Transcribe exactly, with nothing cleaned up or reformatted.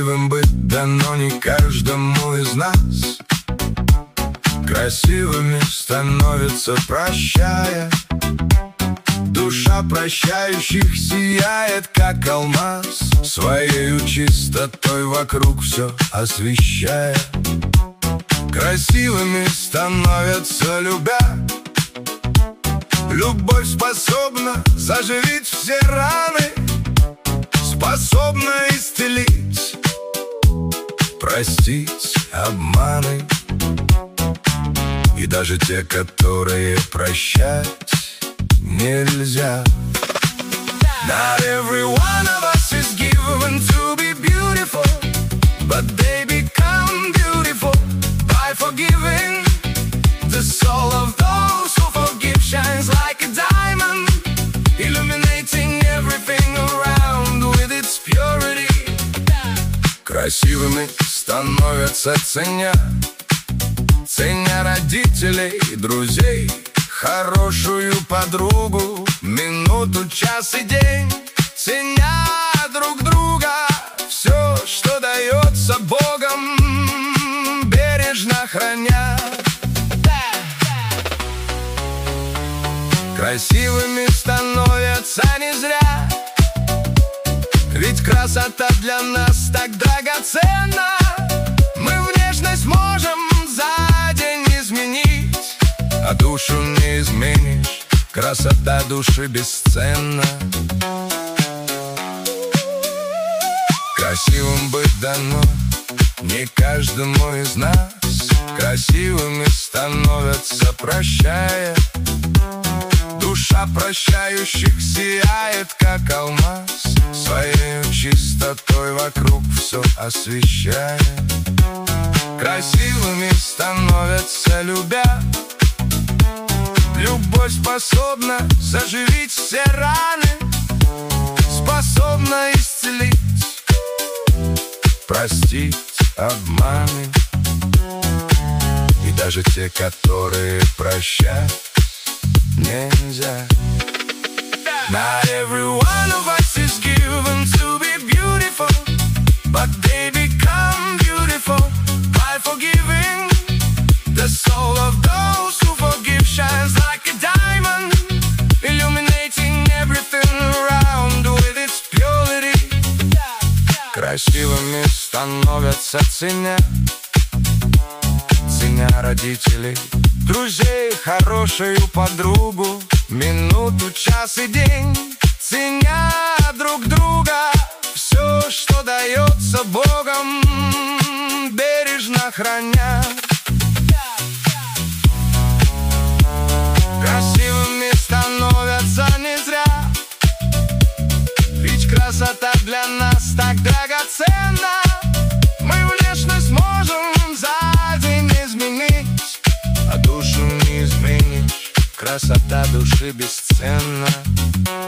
Красивым быть дано не каждому из нас. Красивыми становится, прощая. Душа прощающих сияет, как алмаз, своею чистотой вокруг все освещая. Красивыми становятся, любя. Любовь способна заживить все раны, способна исцелить, простить обманы. И даже те, которые прощать нельзя. Not every one of us is given to be beautiful, but they become beautiful by forgiving. The soul of those who forgive shines like a diamond, illuminating everything around with its purity. Красивыми становятся, ценя, ценя родителей и друзей, хорошую подругу, минуту, час и день, ценя друг друга. Все, что дается Богом, бережно храня. Красивыми становятся не зря, ведь красота для нас так драгоценна. Мы внешность можем за день изменить, а душу не изменишь, красота души бесценна. Красивым быть дано не каждому из нас. Красивыми становятся, прощая. Душа прощающих сияет, как алмаз, своей чистотой вокруг все освещая. Красивыми становятся, любя. Любовь способна заживить все раны, способна исцелить, простить обманы. И даже те, которые прощать нельзя. Not every one of us is given to be beautiful, but they become beautiful by forgiving. The soul of those who forgive shines like a diamond, illuminating everything around with its purity. Красивыми становятся, ценя, ценя родителей, друзей, хорошую подругу, минуту, час и день, ценя друг друга. Все, что дается Богом, бережно храня. Красивыми становятся не зря, ведь красота для нас так драгоценна. Мы внешность можем за день изменить, а душу не изменишь, красота души бесценна.